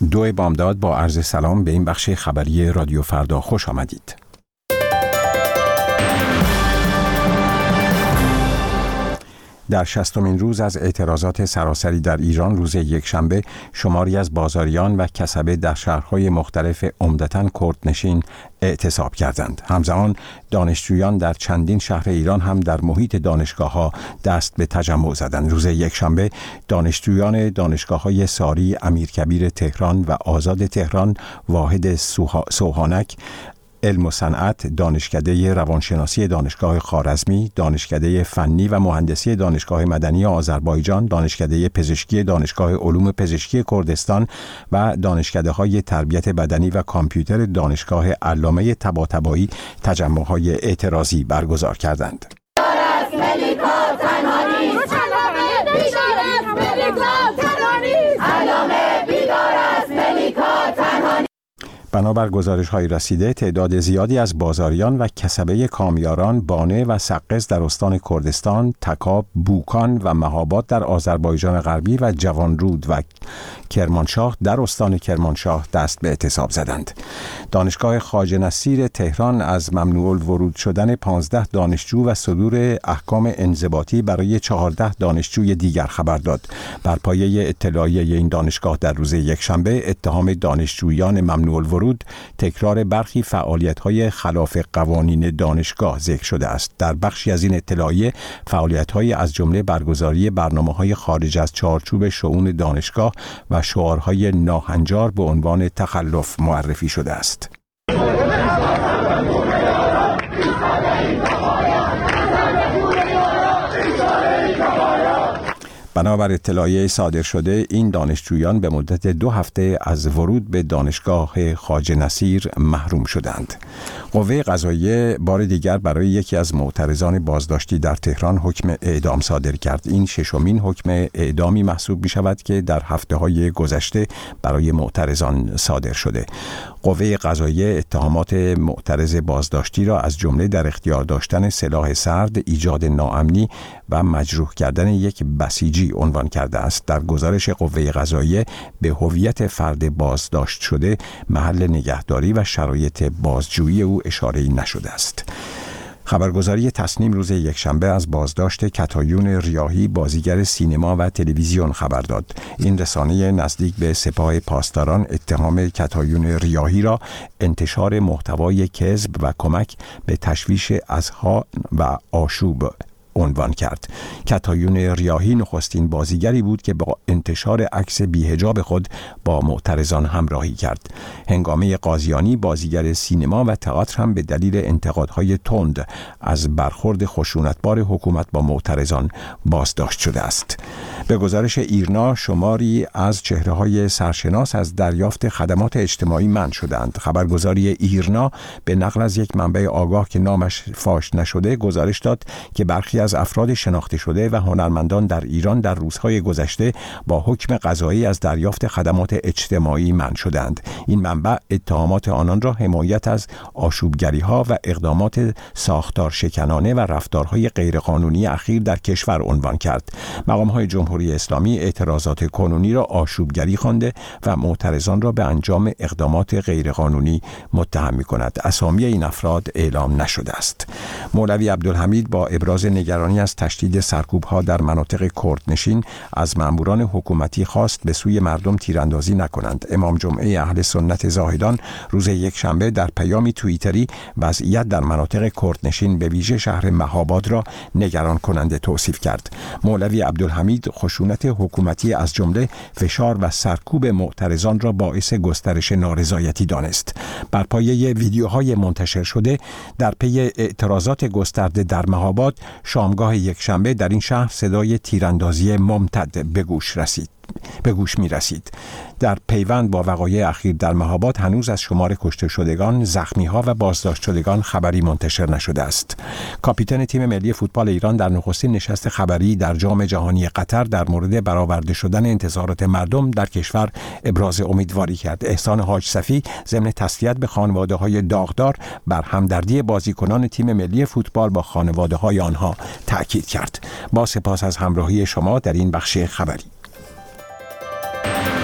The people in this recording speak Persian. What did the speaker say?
2 بامداد با عرض سلام به این بخش خبری رادیو فردا خوش آمدید. در 60مین روز از اعتراضات سراسری در ایران روز یکشنبه شماری از بازاریان و کسبه در شهرهای مختلف عمدتاً کردنشین اعتصاب کردند. همزمان دانشجویان در چندین شهر ایران هم در محیط دانشگاه‌ها دست به تجمع زدند. روز یکشنبه دانشجویان دانشگاه‌های ساری، امیرکبیر تهران و آزاد تهران، واحد سوهانک، علم و صنعت، دانشکده روانشناسی دانشگاه خوارزمی، دانشکده فنی و مهندسی دانشگاه مدنی آذربایجان، دانشکده پزشکی دانشگاه علوم پزشکی کردستان و دانشکده‌های تربیت بدنی و کامپیوتر دانشگاه علامه طباطبایی تجمع‌های اعتراضی برگزار کردند. بنابر گزارش‌های رسیده تعداد زیادی از بازاریان و کسبه کامیاران، بانه و سقز در استان کردستان، تکاب، بوکان و مهاباد در آذربایجان غربی و جوانرود و کرمانشاه در استان کرمانشاه دست به اعتصاب زدند. دانشگاه خواجه نصیر تهران از ممنوع الورود شدن 15 دانشجو و صدور احکام انضباطی برای 14 دانشجوی دیگر خبر داد. بر پایه اطلاعیه این دانشگاه در روز یکشنبه اتهام دانشجویان ممنوع الورود تکرار برخی فعالیت‌های خلاف قوانین دانشگاه ذکر شده است. در بخشی از این اطلاعیه فعالیت‌های از جمله برگزاری برنامه‌های خارج از چارچوب شؤون دانشگاه و شعارهای ناهنجار به عنوان تخلف معرفی شده است. بنابر اطلاعیه صادر شده این دانشجویان به مدت 2 هفته از ورود به دانشگاه خواجه نصیر محروم شدند. قوه قضاییه بار دیگر برای یکی از معترضان بازداشتی در تهران حکم اعدام صادر کرد. این 6مین حکم اعدامی محسوب می شود که در هفته‌های گذشته برای معترضان صادر شده. قوه قضاییه اتهامات معترض بازداشتی را از جمله در اختیار داشتن سلاح سرد، ایجاد ناامنی و مجروح کردن یک بسیجی عنوان کرده است. در گزارش قوه قضاییه به هویت فرد بازداشت شده، محل نگهداری و شرایط بازجویی او اشاره‌ای نشده است. خبرگزاری تصنیم روز یکشنبه از بازداشت کتایون ریاحی، بازیگر سینما و تلویزیون خبر داد. این رسانه نزدیک به سپاه پاسداران اتهام کتایون ریاحی را انتشار محتوای کذب و کمک به تشویش اذهان و آشوب عنوان کرد. کتایون ریاحی نخستین بازیگری بود که با انتشار عکس بی‌حجاب خود با معترضان همراهی کرد. هنگامه قاضیانی، بازیگر سینما و تئاتر هم به دلیل انتقادهای تند از برخورد خشونتبار حکومت با معترضان بازداشت شده است. به گزارش ایرنا، شماری از چهره‌های سرشناس از دریافت خدمات اجتماعی منع شدند. خبرگزاری ایرنا به نقل از یک منبع آگاه که نامش فاش نشده گزارش داد که برخی از افراد شناخته شده و هنرمندان در ایران در روزهای گذشته با حکم قضایی از دریافت خدمات اجتماعی منع شدند. این منبع اتهامات آنان را حمایت از آشوبگری‌ها و اقدامات ساختار شکنانه و رفتارهای غیرقانونی اخیر در کشور عنوان کرد. مقام‌های جمهوری اسلامی اعتراضات کنونی را آشوبگری خوانده و معترضان را به انجام اقدامات غیرقانونی متهم می‌کند. اسامی این افراد اعلام نشده است. مولوی عبدالحمید با ابراز نگرانی از تشدید سرکوب‌ها در مناطق کردنشین از ماموران حکومتی خواست به سوی مردم تیراندازی نکنند. امام جمعه اهل سنت زاهدان روز یکشنبه در پیامی توییتری وضعیت در مناطق کردنشین به ویژه شهر مهاباد را نگران کننده توصیف کرد. مولوی عبدالحمید خشونت حکومتی از جمله فشار و سرکوب معترضان را باعث گسترش نارضایتی دانست. بر پایه ویدیوهای منتشر شده در پی اعتراضات گسترده در مهاباد، شامگاه یکشنبه در این شهر صدای تیراندازی ممتد به گوش می رسید. در پیوند با وقایع اخیر در مهاباد هنوز از شمار کشته شدگان، زخمی ها و بازداشت شدگان خبری منتشر نشده است. کاپیتان تیم ملی فوتبال ایران در نخستین نشست خبری در جام جهانی قطر در مورد برآورده شدن انتظارات مردم در کشور ابراز امیدواری کرد. احسان حاج صفی ضمن تسلیت به خانواده‌های داغدار بر همدردی بازیکنان تیم ملی فوتبال با خانواده‌های آنها تاکید کرد. با سپاس از همراهی شما در این بخش خبری.